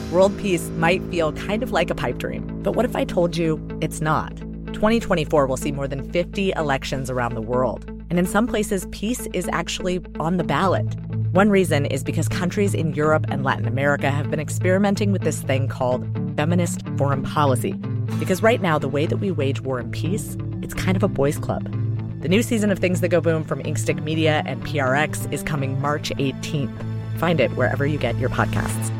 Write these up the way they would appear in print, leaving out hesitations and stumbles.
World peace might feel kind of like a pipe dream, but what if I told you it's not? 2024 will see more than 50 elections around the world, and in some places, peace is actually on the ballot. One reason is because countries in Europe and Latin America have been experimenting with this thing called feminist foreign policy. Because right now, the way that we wage war and peace, it's kind of a boys' club. The new season of Things That Go Boom from Inkstick Media and PRX is coming March 18th. Find it wherever you get your podcasts.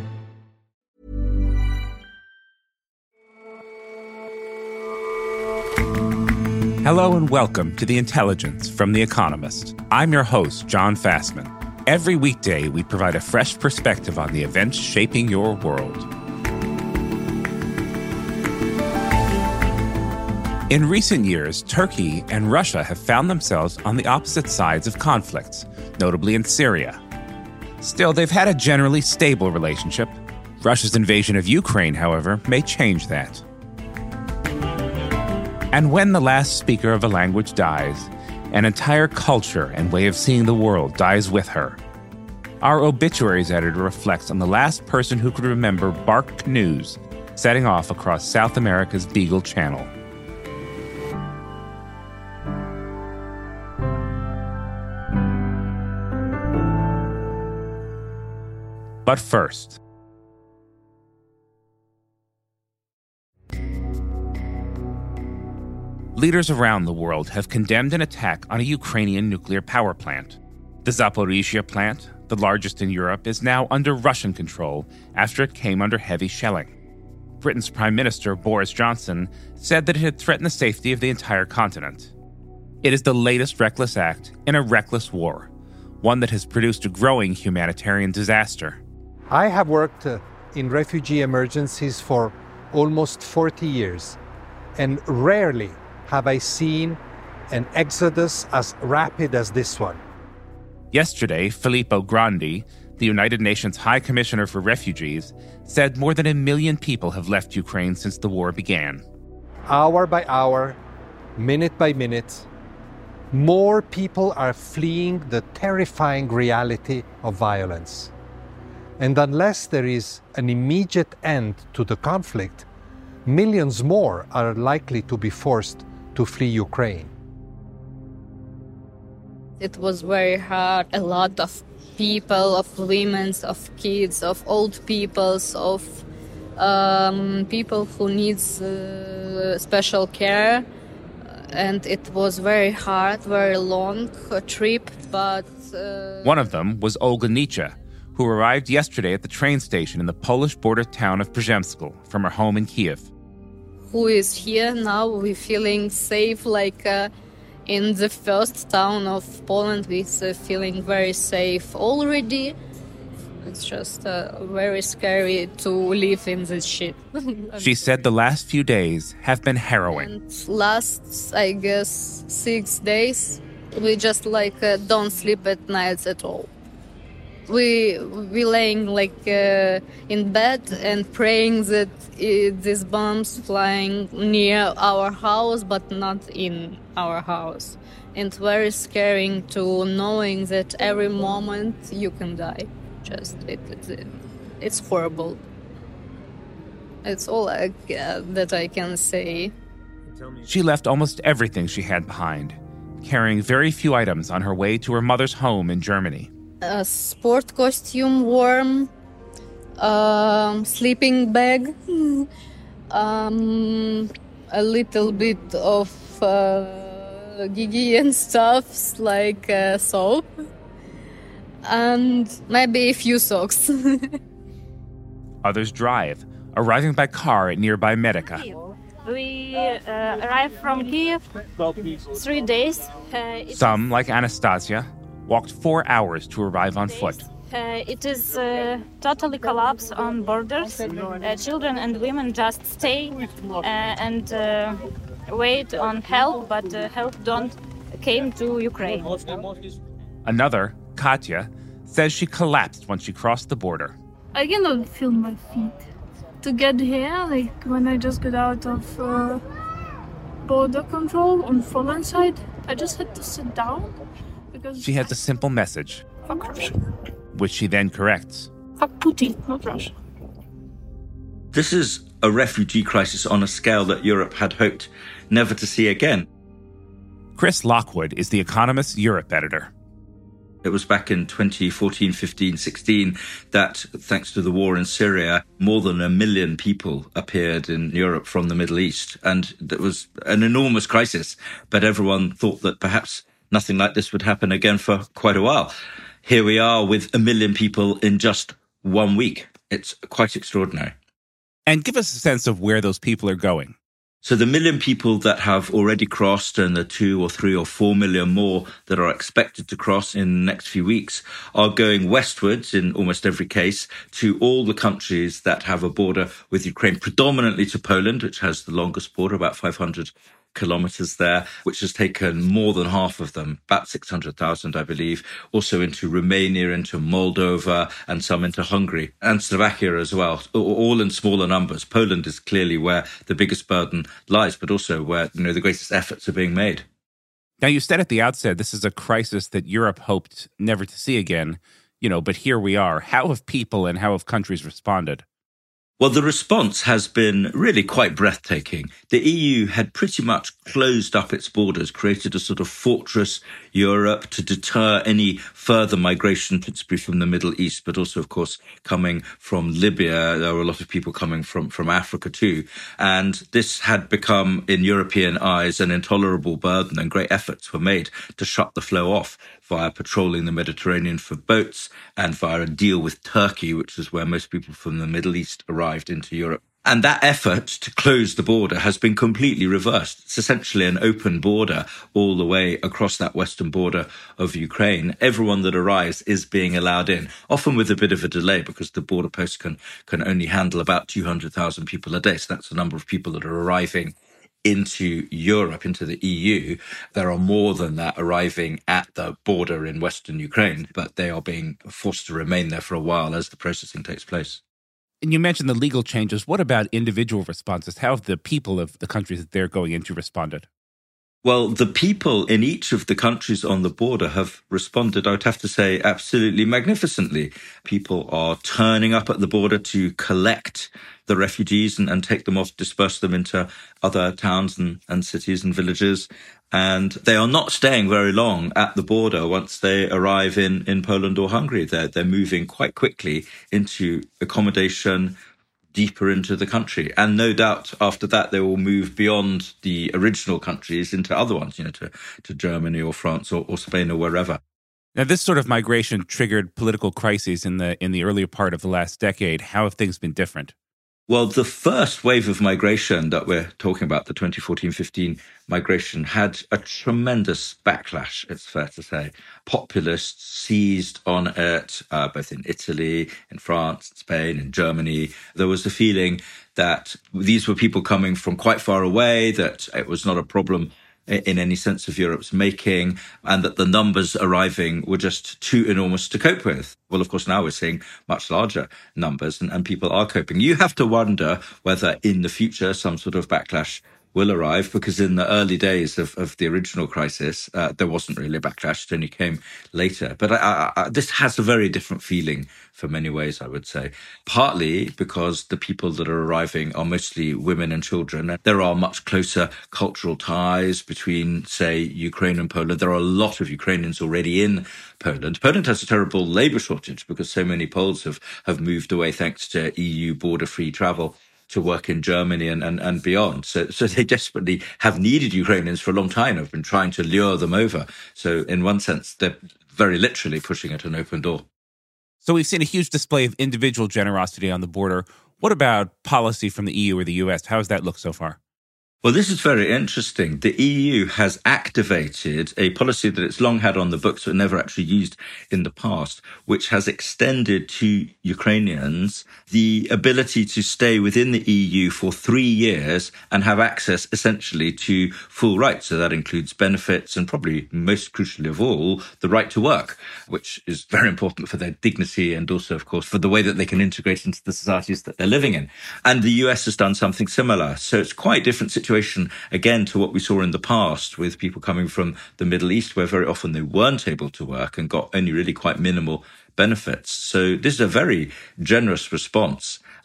Hello and welcome to The Intelligence from The Economist. I'm your host, John Fassman. Every weekday, we provide a fresh perspective on the events shaping your world. In recent years, Turkey and Russia have found themselves on the opposite sides of conflicts, notably in Syria. Still, they've had a generally stable relationship. Russia's invasion of Ukraine, however, may change that. And when the last speaker of a language dies, an entire culture and way of seeing the world dies with her. Our obituaries editor reflects on the last person who could remember bark canoes setting off across South America's Beagle Channel. But first, leaders around the world have condemned an attack on a Ukrainian nuclear power plant. The Zaporizhzhia plant, the largest in Europe, is now under Russian control after it came under heavy shelling. Britain's Prime Minister Boris Johnson said that it had threatened the safety of the entire continent. It is the latest reckless act in a reckless war, one that has produced a growing humanitarian disaster. I have worked in refugee emergencies for almost 40 years, and rarely have I seen an exodus as rapid as this one. Yesterday, Filippo Grandi, the United Nations High Commissioner for Refugees, said more than 1 million people have left Ukraine since the war began. Hour by hour, minute by minute, more people are fleeing the terrifying reality of violence. And unless there is an immediate end to the conflict, millions more are likely to be forced to flee Ukraine. It was very hard. A lot of people, of women, of kids, of old people, of people who need special care. And it was very hard, very long trip. But one of them was Olga Nietzsche, who arrived yesterday at the train station in the Polish border town of Przemysl from her home in Kiev. Who is here now? We're feeling safe, like in the first town of Poland. We're feeling very safe already. It's just very scary to live in this shit. She said the last few days have been harrowing. And last, I guess, 6 days, we just don't sleep at nights at all. We laying in bed and praying that these bombs flying near our house, but not in our house. And very scary to knowing that every moment you can die. Just it's horrible. It's all that I can say. She left almost everything she had behind, carrying very few items on her way to her mother's home in Germany. A sport costume, warm, sleeping bag, a little bit of Gigi and stuff like soap, and maybe a few socks. Others drive, arriving by car at nearby Medica. We arrived from Kiev 3 days. Some, like Anastasia, walked 4 hours to arrive on foot. It is totally collapsed on borders. Children and women just stay and wait on help, but help don't came to Ukraine. Another, Katya, says she collapsed when she crossed the border. I cannot feel my feet. To get here, when I just got out of border control on Poland side, I just had to sit down. She has a simple message, Fuck Russia. which she then corrects. Fuck Putin, not Russia. This is a refugee crisis on a scale that Europe had hoped never to see again. Chris Lockwood is The Economist's Europe editor. It was back in 2014, 15, 16 that, thanks to the war in Syria, more than 1 million people appeared in Europe from the Middle East. And it was an enormous crisis, but everyone thought that perhaps nothing like this would happen again for quite a while. Here we are with 1 million people in just 1 week. It's quite extraordinary. And give us a sense of where those people are going. So the 1 million people that have already crossed and the 2 or 3 or 4 million more that are expected to cross in the next few weeks are going westwards in almost every case to all the countries that have a border with Ukraine, predominantly to Poland, which has the longest border, about 500 kilometers there, which has taken more than half of them, about 600,000, I believe, also into Romania, into Moldova, and some into Hungary and Slovakia as well, all in smaller numbers. Poland is clearly where the biggest burden lies, but also where, the greatest efforts are being made. Now, you said at the outset, this is a crisis that Europe hoped never to see again, but here we are. How have people and how have countries responded? Well, the response has been really quite breathtaking. The EU had pretty much closed up its borders, created a sort of fortress Europe to deter any further migration, principally from the Middle East, but also, of course, coming from Libya. There were a lot of people coming from Africa too. And this had become, in European eyes, an intolerable burden, and great efforts were made to shut the flow off via patrolling the Mediterranean for boats and via a deal with Turkey, which is where most people from the Middle East arrived into Europe. And that effort to close the border has been completely reversed. It's essentially an open border all the way across that western border of Ukraine. Everyone that arrives is being allowed in, often with a bit of a delay because the border post can only handle about 200,000 people a day. So that's the number of people that are arriving into Europe, into the EU. There are more than that arriving at the border in western Ukraine, but they are being forced to remain there for a while as the processing takes place. And you mentioned the legal changes. What about individual responses? How have the people of the countries that they're going into responded? Well, the people in each of the countries on the border have responded, I would have to say, absolutely magnificently. People are turning up at the border to collect the refugees and take them off, disperse them into other towns and cities and villages. And they are not staying very long at the border once they arrive in Poland or Hungary. They're moving quite quickly into accommodation deeper into the country. And no doubt after that, they will move beyond the original countries into other ones, to Germany or France or Spain or wherever. Now, this sort of migration triggered political crises in the earlier part of the last decade. How have things been different? Well, the first wave of migration that we're talking about, the 2014-15 migration, had a tremendous backlash, it's fair to say. Populists seized on it, both in Italy, in France, Spain, in Germany. There was the feeling that these were people coming from quite far away, that it was not a problem in any sense of Europe's making, and that the numbers arriving were just too enormous to cope with. Well, of course, now we're seeing much larger numbers and people are coping. You have to wonder whether in the future some sort of backlash will arrive, because in the early days of the original crisis, there wasn't really a backlash. It only came later. But this has a very different feeling for many ways, I would say. Partly because the people that are arriving are mostly women and children. There are much closer cultural ties between, say, Ukraine and Poland. There are a lot of Ukrainians already in Poland. Poland has a terrible labour shortage because so many Poles have moved away thanks to EU border-free travel to work in Germany and beyond. So they desperately have needed Ukrainians for a long time, have been trying to lure them over. So in one sense, they're very literally pushing at an open door. So we've seen a huge display of individual generosity on the border. What about policy from the EU or the US? How does that look so far? Well, this is very interesting. The EU has activated a policy that it's long had on the books but never actually used in the past, which has extended to Ukrainians the ability to stay within the EU for 3 years and have access essentially to full rights. So that includes benefits and probably most crucially of all, the right to work, which is very important for their dignity and also, of course, for the way that they can integrate into the societies that they're living in. And the US has done something similar. So it's quite a different situation, again, to what we saw in the past with people coming from the Middle East, where very often they weren't able to work and got only really quite minimal benefits. So this is a very generous response.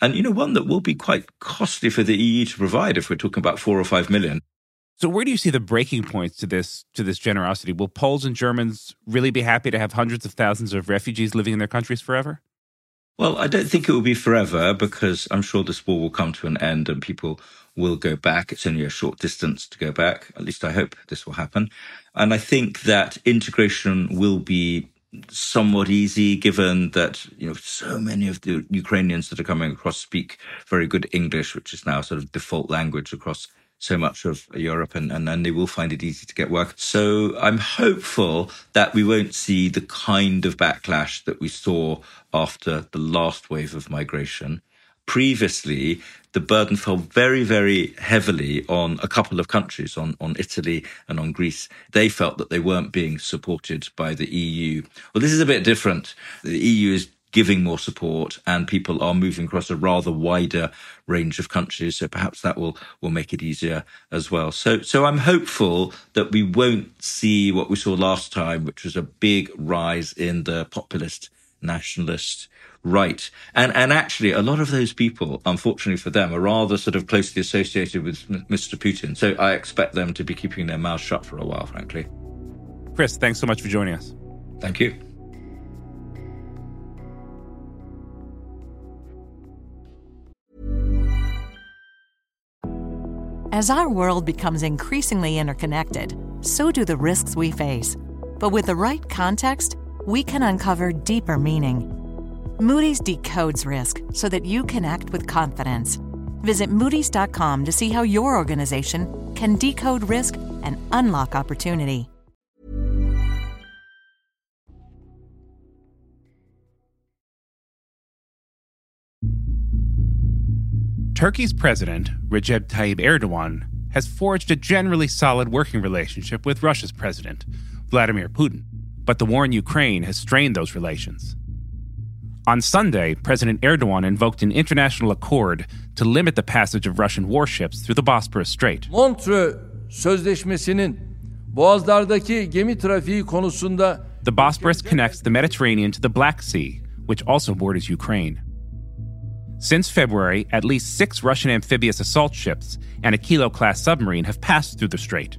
And, one that will be quite costly for the EU to provide if we're talking about 4 or 5 million. So where do you see the breaking points to this generosity? Will Poles and Germans really be happy to have hundreds of thousands of refugees living in their countries forever? Well, I don't think it will be forever, because I'm sure this war will come to an end and people will go back. It's only a short distance to go back. At least I hope this will happen. And I think that integration will be somewhat easy, given that, so many of the Ukrainians that are coming across speak very good English, which is now sort of default language across so much of Europe, and they will find it easy to get work. So I'm hopeful that we won't see the kind of backlash that we saw after the last wave of migration. Previously, the burden fell very, very heavily on a couple of countries, on Italy and on Greece. They felt that they weren't being supported by the EU. Well, this is a bit different. The EU is giving more support, and people are moving across a rather wider range of countries. So perhaps that will make it easier as well. So I'm hopeful that we won't see what we saw last time, which was a big rise in the populist, nationalist right. And actually, a lot of those people, unfortunately for them, are rather sort of closely associated with Mr. Putin. So I expect them to be keeping their mouths shut for a while, frankly. Chris, thanks so much for joining us. Thank you. As our world becomes increasingly interconnected, so do the risks we face. But with the right context, we can uncover deeper meaning. Moody's decodes risk so that you connect with confidence. Visit Moody's.com to see how your organization can decode risk and unlock opportunity. Turkey's president, Recep Tayyip Erdogan, has forged a generally solid working relationship with Russia's president, Vladimir Putin. But the war in Ukraine has strained those relations. On Sunday, President Erdogan invoked an international accord to limit the passage of Russian warships through the Bosporus Strait. Montreux Sözleşmesi'nin boğazlardaki gemi trafiği konusunda The Bosporus connects the Mediterranean to the Black Sea, which also borders Ukraine. Since February, at least 6 Russian amphibious assault ships and a Kilo-class submarine have passed through the strait.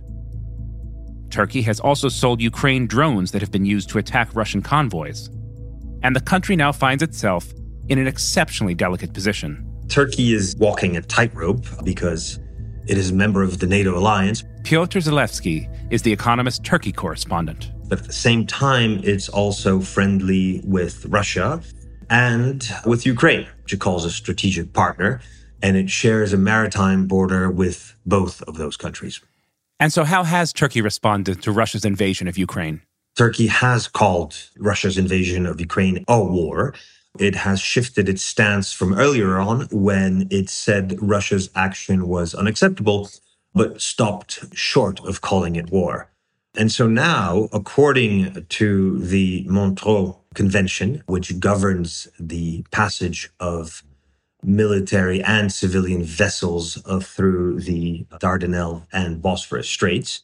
Turkey has also sold Ukraine drones that have been used to attack Russian convoys. And the country now finds itself in an exceptionally delicate position. Turkey is walking a tightrope because it is a member of the NATO alliance. Piotr Zalewski is the Economist Turkey correspondent. But at the same time, it's also friendly with Russia and with Ukraine, which it calls a strategic partner, and it shares a maritime border with both of those countries. And so how has Turkey responded to Russia's invasion of Ukraine? Turkey has called Russia's invasion of Ukraine a war. It has shifted its stance from earlier on when it said Russia's action was unacceptable, but stopped short of calling it war. And so now, according to the Montreux Convention, which governs the passage of military and civilian vessels through the Dardanelles and Bosphorus Straits,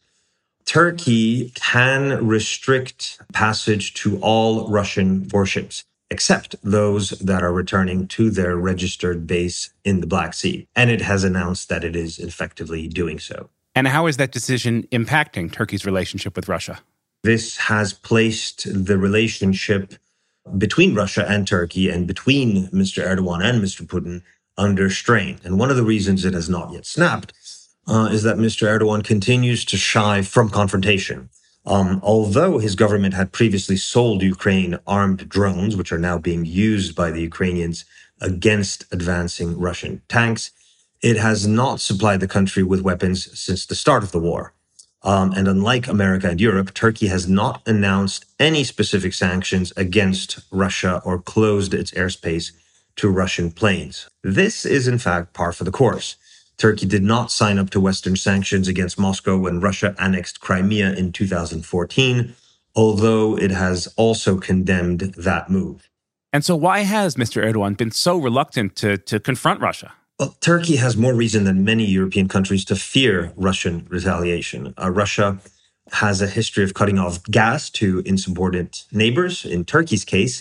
Turkey can restrict passage to all Russian warships, except those that are returning to their registered base in the Black Sea. And it has announced that it is effectively doing so. And how is that decision impacting Turkey's relationship with Russia? This has placed the relationship between Russia and Turkey and between Mr. Erdogan and Mr. Putin under strain. And one of the reasons it has not yet snapped is that Mr. Erdogan continues to shy from confrontation. Although his government had previously sold Ukraine armed drones, which are now being used by the Ukrainians against advancing Russian tanks, it has not supplied the country with weapons since the start of the war. And unlike America and Europe, Turkey has not announced any specific sanctions against Russia or closed its airspace to Russian planes. This is, in fact, par for the course. Turkey did not sign up to Western sanctions against Moscow when Russia annexed Crimea in 2014, although it has also condemned that move. And so why has Mr. Erdogan been so reluctant to confront Russia? Well, Turkey has more reason than many European countries to fear Russian retaliation. Russia has a history of cutting off gas to insubordinate neighbors. In Turkey's case,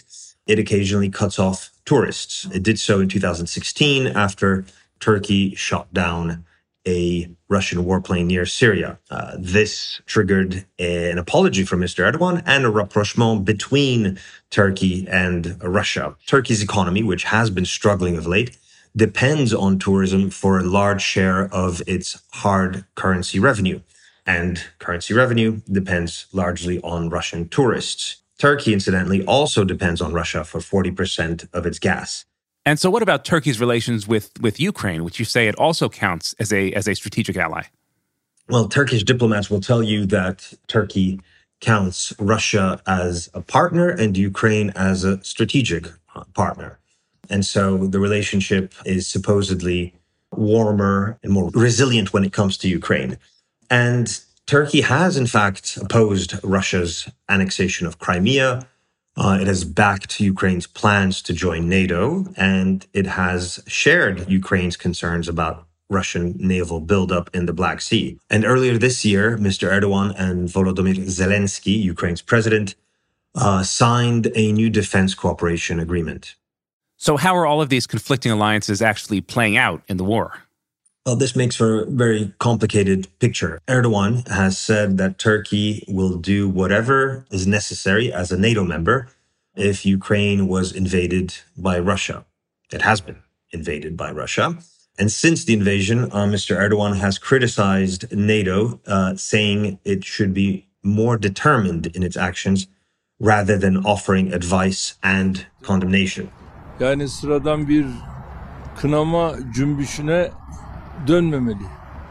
it occasionally cuts off tourists. It did so in 2016 after Turkey shot down a Russian warplane near Syria. This triggered an apology from Mr. Erdogan and a rapprochement between Turkey and Russia. Turkey's economy, which has been struggling of late, depends on tourism for a large share of its hard currency revenue. And currency revenue depends largely on Russian tourists. Turkey, incidentally, also depends on Russia for 40% of its gas. And so what about Turkey's relations with Ukraine, which you say it also counts as a strategic ally? Well, Turkish diplomats will tell you that Turkey counts Russia as a partner and Ukraine as a strategic partner. And so the relationship is supposedly warmer and more resilient when it comes to Ukraine. And Turkey has, in fact, opposed Russia's annexation of Crimea. It has backed Ukraine's plans to join NATO, and it has shared Ukraine's concerns about Russian naval buildup in the Black Sea. And earlier this year, Mr. Erdogan and Volodymyr Zelensky, Ukraine's president, signed a new defense cooperation agreement. So how are all of these conflicting alliances actually playing out in the war? Well, this makes for a very complicated picture. Erdogan has said that Turkey will do whatever is necessary as a NATO member if Ukraine was invaded by Russia. It has been invaded by Russia. And since the invasion, Mr. Erdogan has criticized NATO, saying it should be more determined in its actions rather than offering advice and condemnation. Yani sıradan bir kınama cümbüşüne dönmemeli.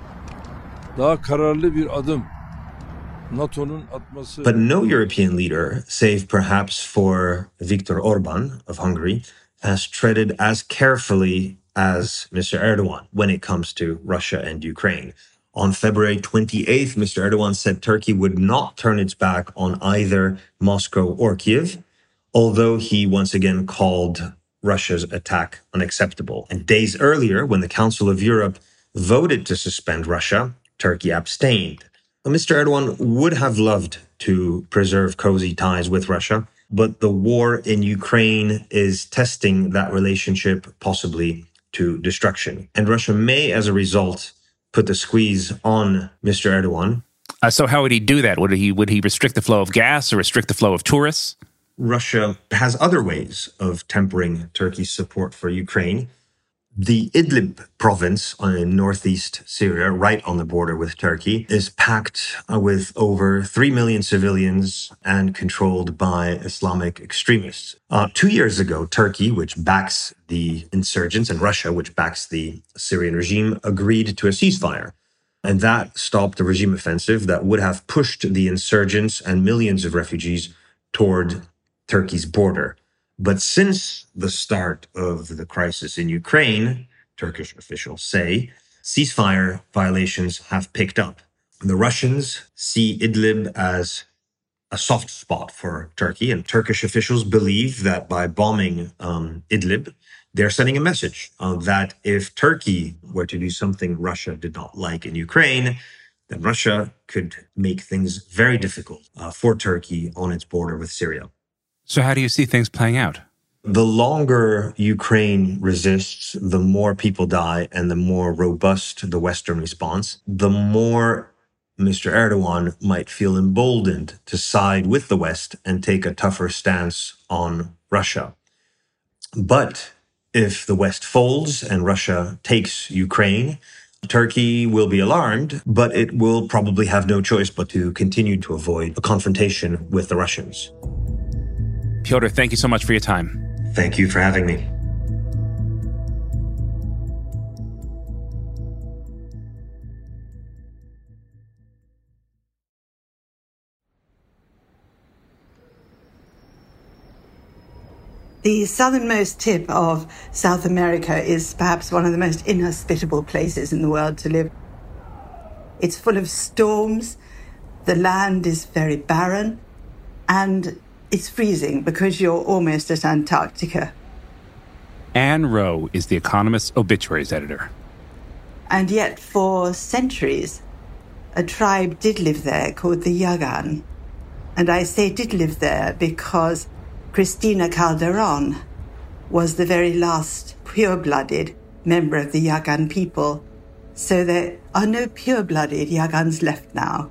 Daha kararlı bir adım. NATO'nun atması. But no European leader, save perhaps for Viktor Orban of Hungary, has treaded as carefully as Mr. Erdogan when it comes to Russia and Ukraine. On February 28th, Mr. Erdogan said Turkey would not turn its back on either Moscow or Kiev, although he once again called Russia's attack unacceptable. And days earlier, when the Council of Europe voted to suspend Russia, Turkey abstained. Mr. Erdogan would have loved to preserve cozy ties with Russia, but the war in Ukraine is testing that relationship possibly to destruction. And Russia may, as a result, put the squeeze on Mr. Erdogan. So how would he do that? Would he restrict the flow of gas or restrict the flow of tourists? Russia has other ways of tempering Turkey's support for Ukraine. The Idlib province in northeast Syria, right on the border with Turkey, is packed with over 3 million civilians and controlled by Islamic extremists. 2 years ago, Turkey, which backs the insurgents, and Russia, which backs the Syrian regime, agreed to a ceasefire. And that stopped a regime offensive that would have pushed the insurgents and millions of refugees toward Turkey's border. But since the start of the crisis in Ukraine, Turkish officials say, ceasefire violations have picked up. The Russians see Idlib as a soft spot for Turkey, and Turkish officials believe that by bombing Idlib, they're sending a message that if Turkey were to do something Russia did not like in Ukraine, then Russia could make things very difficult for Turkey on its border with Syria. So how do you see things playing out? The longer Ukraine resists, the more people die and the more robust the Western response, the more Mr. Erdogan might feel emboldened to side with the West and take a tougher stance on Russia. But if the West folds and Russia takes Ukraine, Turkey will be alarmed, but it will probably have no choice but to continue to avoid a confrontation with the Russians. Piotr, thank you so much for your time. Thank you for having me. The southernmost tip of South America is perhaps one of the most inhospitable places in the world to live. It's full of storms, the land is very barren, and it's freezing because you're almost at Antarctica. Anne Rowe is The Economist's obituaries editor. And yet, for centuries, a tribe did live there called the Yagan. And I say did live there because Cristina Calderon was the very last pure-blooded member of the Yagan people, so there are no pure-blooded Yagans left now.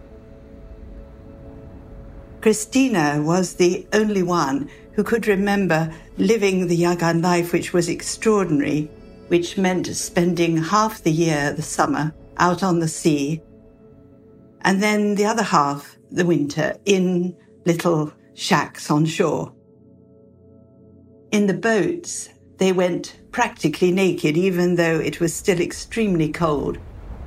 Cristina was the only one who could remember living the Yagan life, which was extraordinary, which meant spending half the year, the summer, out on the sea, and then the other half, the winter, in little shacks on shore. In the boats, they went practically naked, even though it was still extremely cold.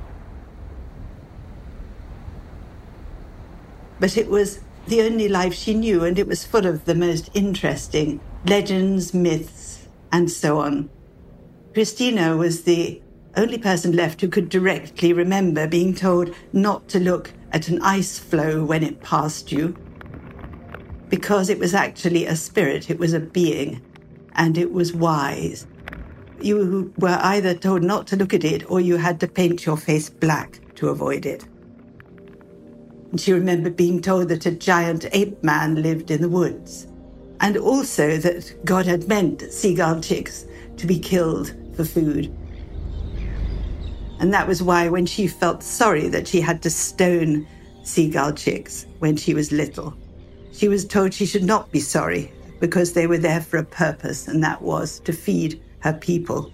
But it was the only life she knew, and it was full of the most interesting legends, myths, and so on. Cristina was the only person left who could directly remember being told not to look at an ice floe when it passed you, because it was actually a spirit, it was a being, and it was wise. You were either told not to look at it, or you had to paint your face black to avoid it. And she remembered being told that a giant ape man lived in the woods, and also that God had meant seagull chicks to be killed for food. And that was why when she felt sorry that she had to stone seagull chicks when she was little, she was told she should not be sorry, because they were there for a purpose, and that was to feed her people.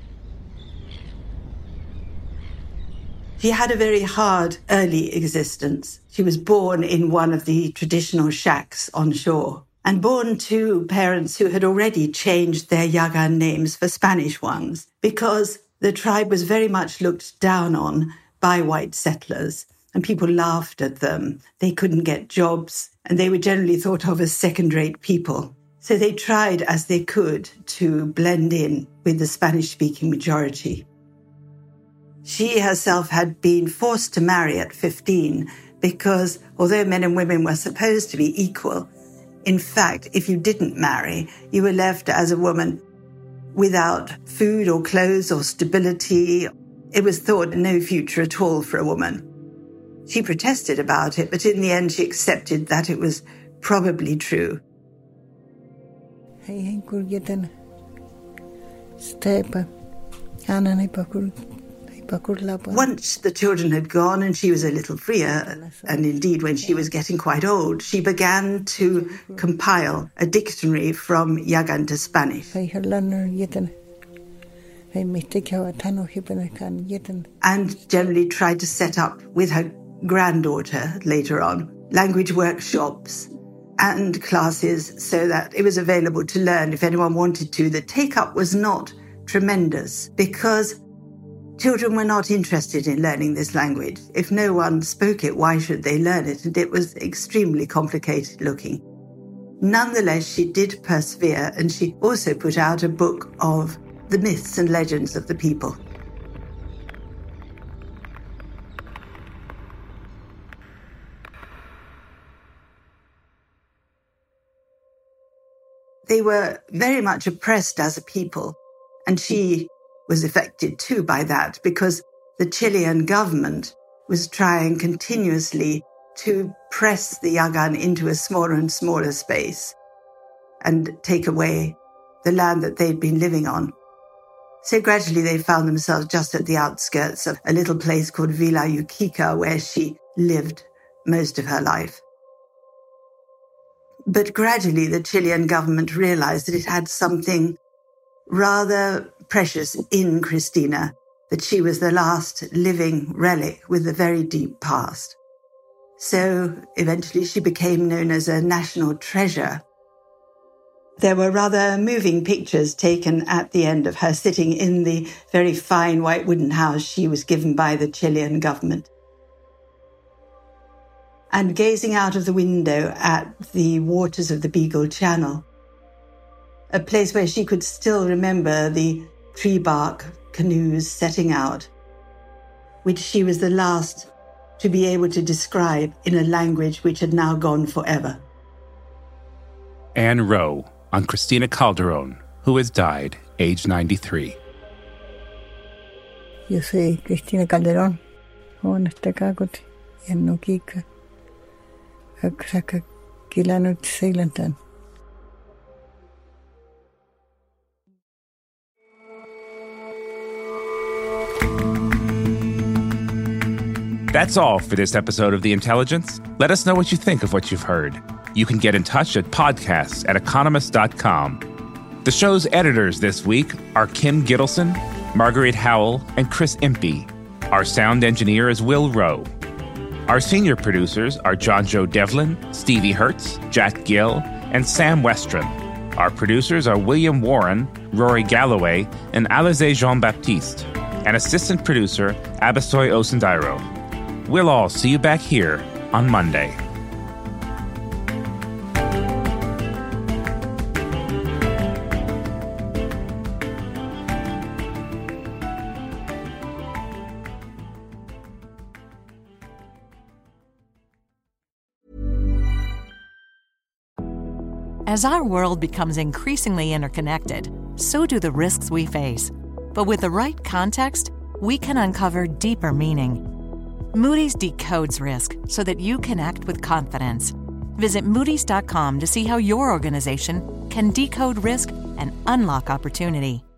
She had a very hard early existence. She was born in one of the traditional shacks on shore, and born to parents who had already changed their Yagan names for Spanish ones, because the tribe was very much looked down on by white settlers, and people laughed at them. They couldn't get jobs, and they were generally thought of as second-rate people. So they tried as they could to blend in with the Spanish-speaking majority. She herself had been forced to marry at 15 because, although men and women were supposed to be equal, in fact, if you didn't marry, you were left as a woman without food or clothes or stability. It was thought no future at all for a woman. She protested about it, but in the end she accepted that it was probably true. Once the children had gone and she was a little freer, and indeed when she was getting quite old, she began to compile a dictionary from Yagan to Spanish. And generally tried to set up with her granddaughter later on language workshops and classes so that it was available to learn if anyone wanted to. The take-up was not tremendous because children were not interested in learning this language. If no one spoke it, why should they learn it? And it was extremely complicated looking. Nonetheless, she did persevere, and she also put out a book of the myths and legends of the people. They were very much oppressed as a people, and she was affected too by that because the Chilean government was trying continuously to press the Yagan into a smaller and smaller space and take away the land that they'd been living on. So gradually they found themselves just at the outskirts of a little place called Villa Yuquica, where she lived most of her life. But gradually the Chilean government realized that it had something rather precious in Cristina, that she was the last living relic with a very deep past. So eventually she became known as a national treasure. There were rather moving pictures taken at the end of her sitting in the very fine white wooden house she was given by the Chilean government, and gazing out of the window at the waters of the Beagle Channel, a place where she could still remember the tree bark canoes setting out, which she was the last to be able to describe in a language which had now gone forever. Anne Rowe on Cristina Calderon, who has died, age 93. Yo soy Cristina Calderon, on esta kakot, yan no kika, aksaka kilano tsailantan. That's all for this episode of The Intelligence. Let us know what you think of what you've heard. You can get in touch at podcasts@economist.com. The show's editors this week are Kim Gittleson, Marguerite Howell, and Chris Impey. Our sound engineer is Will Rowe. Our senior producers are John Joe Devlin, Stevie Hertz, Jack Gill, and Sam Westron. Our producers are William Warren, Rory Galloway, and Alize Jean-Baptiste, and assistant producer Abasoy Osundairo. We'll all see you back here on Monday. As our world becomes increasingly interconnected, so do the risks we face. But with the right context, we can uncover deeper meaning. Moody's decodes risk so that you can act with confidence. Visit Moodys.com to see how your organization can decode risk and unlock opportunity.